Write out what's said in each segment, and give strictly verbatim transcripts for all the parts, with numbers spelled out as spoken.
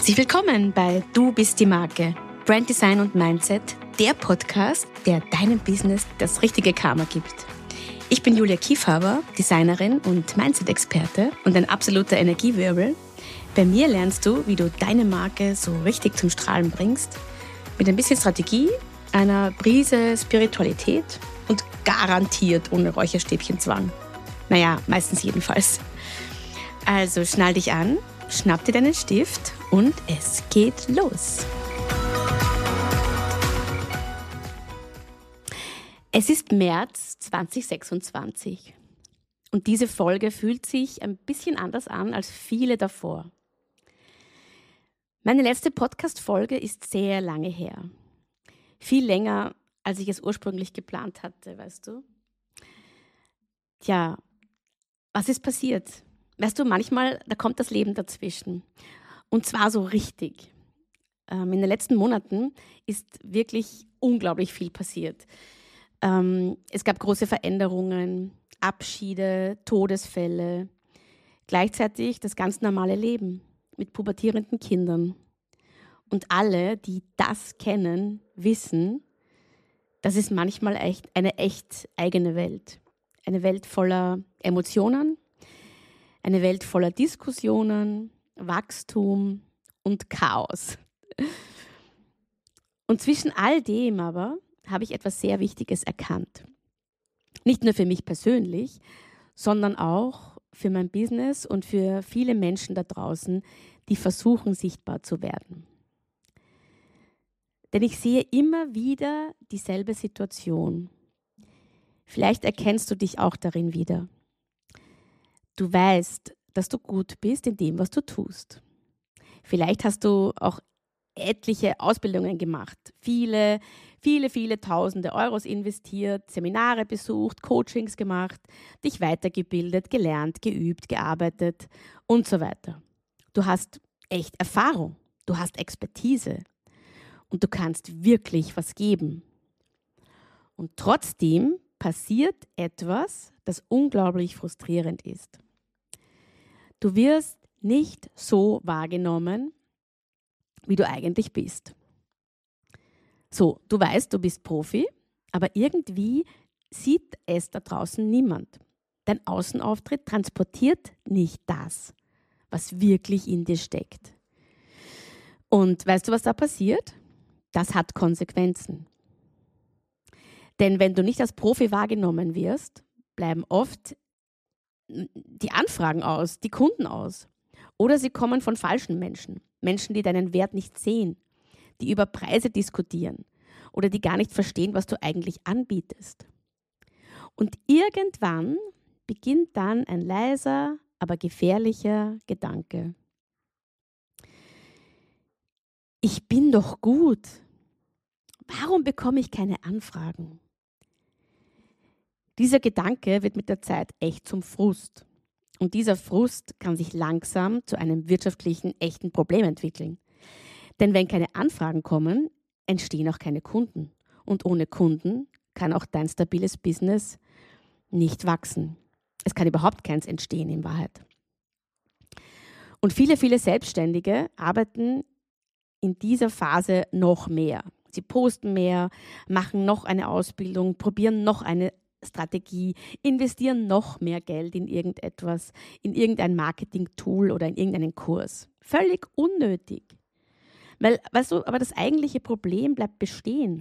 Herzlich willkommen bei Du bist die Marke, Brand Design und Mindset, der Podcast, der deinem Business das richtige Karma gibt. Ich bin Julia Kiefhaber, Designerin und Mindset-Experte und ein absoluter Energiewirbel. Bei mir lernst du, wie du deine Marke so richtig zum Strahlen bringst, mit ein bisschen Strategie, einer Prise Spiritualität und garantiert ohne Räucherstäbchenzwang. Naja, meistens jedenfalls. Also schnall dich an, schnapp dir deinen Stift und es geht los. Es ist März zwanzig sechsundzwanzig und diese Folge fühlt sich ein bisschen anders an als viele davor. Meine letzte Podcast-Folge ist sehr lange her. Viel länger, als ich es ursprünglich geplant hatte, weißt du? Tja, was ist passiert? Weißt du, manchmal, da kommt das Leben dazwischen. Und zwar so richtig. Ähm, in den letzten Monaten ist wirklich unglaublich viel passiert. Ähm, es gab große Veränderungen, Abschiede, Todesfälle. Gleichzeitig das ganz normale Leben mit pubertierenden Kindern. Und alle, die das kennen, wissen, das ist manchmal echt eine echt eigene Welt. Eine Welt voller Emotionen, eine Welt voller Diskussionen, Wachstum und Chaos. Und zwischen all dem aber habe ich etwas sehr Wichtiges erkannt. Nicht nur für mich persönlich, sondern auch für mein Business und für viele Menschen da draußen, die versuchen, sichtbar zu werden. Denn ich sehe immer wieder dieselbe Situation. Vielleicht erkennst du dich auch darin wieder. Du weißt, dass du gut bist in dem, was du tust. Vielleicht hast du auch etliche Ausbildungen gemacht, viele, viele, viele Tausende Euros investiert, Seminare besucht, Coachings gemacht, dich weitergebildet, gelernt, geübt, gearbeitet und so weiter. Du hast echt Erfahrung, du hast Expertise und du kannst wirklich was geben. Und trotzdem passiert etwas, das unglaublich frustrierend ist. Du wirst nicht so wahrgenommen, wie du eigentlich bist. So, du weißt, du bist Profi, aber irgendwie sieht es da draußen niemand. Dein Außenauftritt transportiert nicht das, was wirklich in dir steckt. Und weißt du, was da passiert? Das hat Konsequenzen. Denn wenn du nicht als Profi wahrgenommen wirst, bleiben oft die Anfragen aus, die Kunden aus. Oder sie kommen von falschen Menschen. Menschen, die deinen Wert nicht sehen, die über Preise diskutieren oder die gar nicht verstehen, was du eigentlich anbietest. Und irgendwann beginnt dann ein leiser, aber gefährlicher Gedanke. Ich bin doch gut. Warum bekomme ich keine Anfragen? Dieser Gedanke wird mit der Zeit echt zum Frust. Und dieser Frust kann sich langsam zu einem wirtschaftlichen, echten Problem entwickeln. Denn wenn keine Anfragen kommen, entstehen auch keine Kunden. Und ohne Kunden kann auch dein stabiles Business nicht wachsen. Es kann überhaupt keins entstehen in Wahrheit. Und viele, viele Selbstständige arbeiten in dieser Phase noch mehr. Sie posten mehr, machen noch eine Ausbildung, probieren noch eine Strategie, investieren noch mehr Geld in irgendetwas, in irgendein Marketing-Tool oder in irgendeinen Kurs. Völlig unnötig. Weil, weißt du, aber das eigentliche Problem bleibt bestehen.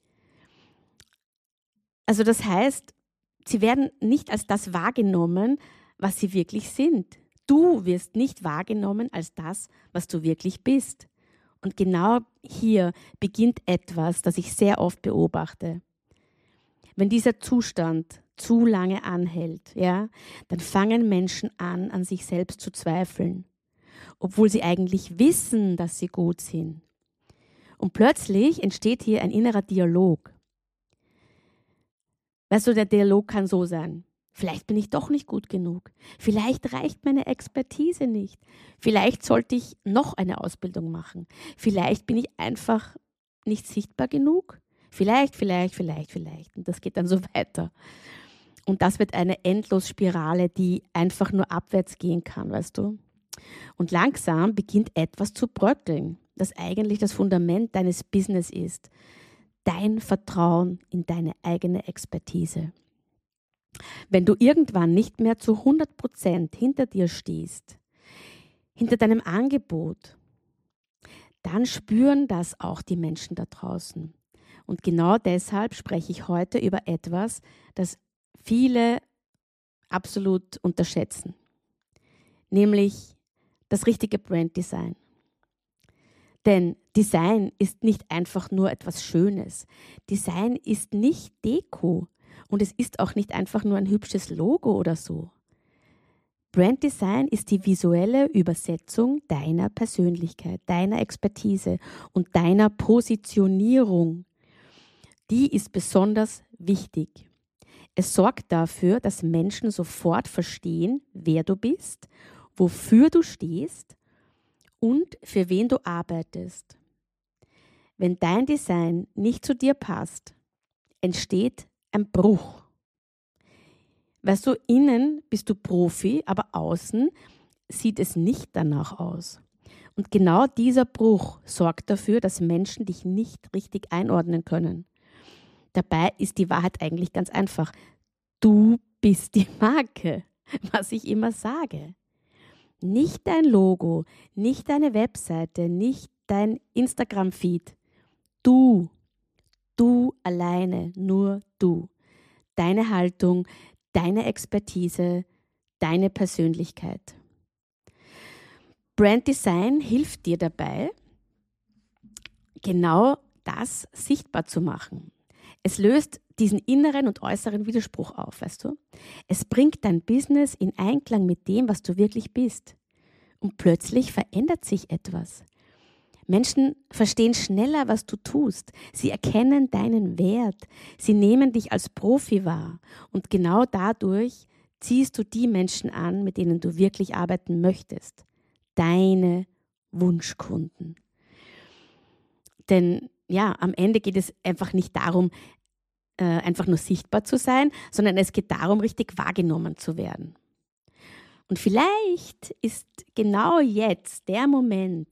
Also das heißt, sie werden nicht als das wahrgenommen, was sie wirklich sind. Du wirst nicht wahrgenommen als das, was du wirklich bist. Und genau hier beginnt etwas, das ich sehr oft beobachte. Wenn dieser Zustand zu lange anhält, ja, dann fangen Menschen an, an sich selbst zu zweifeln, obwohl sie eigentlich wissen, dass sie gut sind. Und plötzlich entsteht hier ein innerer Dialog. Weißt du, der Dialog kann so sein. Vielleicht bin ich doch nicht gut genug. Vielleicht reicht meine Expertise nicht. Vielleicht sollte ich noch eine Ausbildung machen. Vielleicht bin ich einfach nicht sichtbar genug. Vielleicht, vielleicht, vielleicht, vielleicht. Und das geht dann so weiter. Und das wird eine Endlosspirale, die einfach nur abwärts gehen kann, weißt du. Und langsam beginnt etwas zu bröckeln, das eigentlich das Fundament deines Business ist. Dein Vertrauen in deine eigene Expertise. Wenn du irgendwann nicht mehr zu hundert Prozent hinter dir stehst, hinter deinem Angebot, dann spüren das auch die Menschen da draußen. Und genau deshalb spreche ich heute über etwas, das viele absolut unterschätzen, nämlich das richtige Branddesign. Denn Design ist nicht einfach nur etwas Schönes. Design ist nicht Deko und es ist auch nicht einfach nur ein hübsches Logo oder so. Branddesign ist die visuelle Übersetzung deiner Persönlichkeit, deiner Expertise und deiner Positionierung. Die ist besonders wichtig. Es sorgt dafür, dass Menschen sofort verstehen, wer du bist, wofür du stehst und für wen du arbeitest. Wenn dein Design nicht zu dir passt, entsteht ein Bruch. Weißt du, innen bist du Profi, aber außen sieht es nicht danach aus. Und genau dieser Bruch sorgt dafür, dass Menschen dich nicht richtig einordnen können. Dabei ist die Wahrheit eigentlich ganz einfach. Du bist die Marke, was ich immer sage. Nicht dein Logo, nicht deine Webseite, nicht dein Instagram-Feed. Du, du alleine, nur du. Deine Haltung, deine Expertise, deine Persönlichkeit. Branddesign hilft dir dabei, genau das sichtbar zu machen. Es löst diesen inneren und äußeren Widerspruch auf, weißt du? Es bringt dein Business in Einklang mit dem, was du wirklich bist. Und plötzlich verändert sich etwas. Menschen verstehen schneller, was du tust. Sie erkennen deinen Wert. Sie nehmen dich als Profi wahr. Und genau dadurch ziehst du die Menschen an, mit denen du wirklich arbeiten möchtest. Deine Wunschkunden. Denn ja, am Ende geht es einfach nicht darum, äh, einfach nur sichtbar zu sein, sondern es geht darum, richtig wahrgenommen zu werden. Und vielleicht ist genau jetzt der Moment,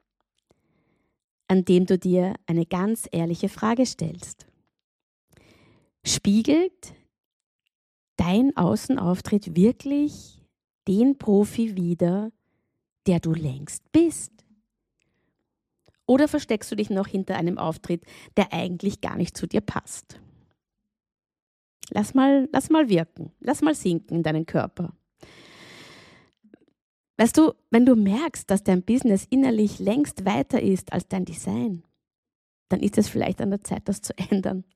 an dem du dir eine ganz ehrliche Frage stellst. Spiegelt dein Außenauftritt wirklich den Profi wider, der du längst bist? Oder versteckst du dich noch hinter einem Auftritt, der eigentlich gar nicht zu dir passt? Lass mal, lass mal wirken, lass mal sinken in deinen Körper. Weißt du, wenn du merkst, dass dein Business innerlich längst weiter ist als dein Design, dann ist es vielleicht an der Zeit, das zu ändern.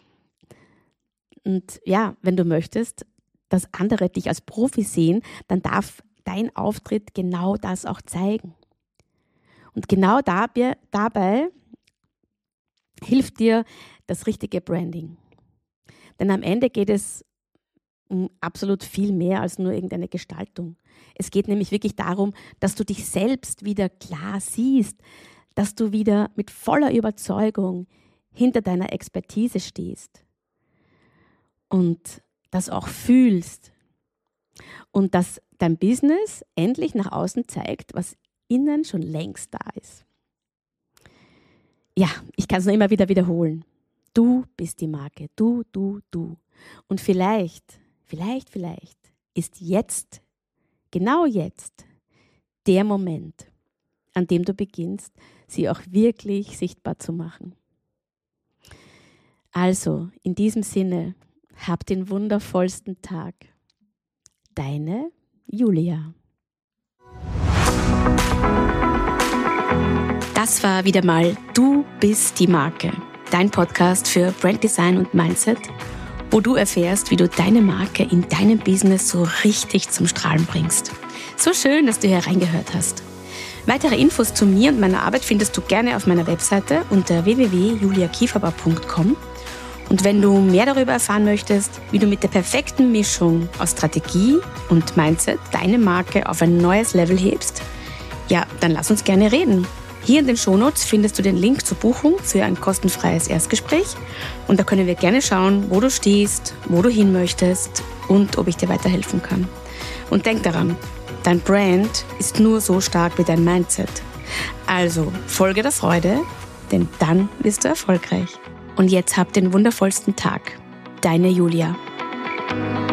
Und ja, wenn du möchtest, dass andere dich als Profi sehen, dann darf dein Auftritt genau das auch zeigen. Und genau dabei, dabei hilft dir das richtige Branding. Denn am Ende geht es um absolut viel mehr als nur irgendeine Gestaltung. Es geht nämlich wirklich darum, dass du dich selbst wieder klar siehst, dass du wieder mit voller Überzeugung hinter deiner Expertise stehst und das auch fühlst und dass dein Business endlich nach außen zeigt, was innen schon längst da ist. Ja, ich kann es nur immer wieder wiederholen. Du bist die Marke. Du, du, du. Und vielleicht, vielleicht, vielleicht ist jetzt, genau jetzt, der Moment, an dem du beginnst, sie auch wirklich sichtbar zu machen. Also, in diesem Sinne, hab den wundervollsten Tag. Deine Julia. Das war wieder mal Du bist die Marke, dein Podcast für Branddesign und Mindset, wo du erfährst, wie du deine Marke in deinem Business so richtig zum Strahlen bringst. So schön, dass du hier reingehört hast. Weitere Infos zu mir und meiner Arbeit findest du gerne auf meiner Webseite unter w w w punkt julia kieferbauer punkt com. Und wenn du mehr darüber erfahren möchtest, wie du mit der perfekten Mischung aus Strategie und Mindset deine Marke auf ein neues Level hebst, ja, dann lass uns gerne reden. Hier in den Shownotes findest du den Link zur Buchung für ein kostenfreies Erstgespräch und da können wir gerne schauen, wo du stehst, wo du hin möchtest und ob ich dir weiterhelfen kann. Und denk daran, Dein Brand ist nur so stark wie dein Mindset. Also folge der Freude, denn dann wirst du erfolgreich. Und jetzt hab den wundervollsten Tag. Deine Julia.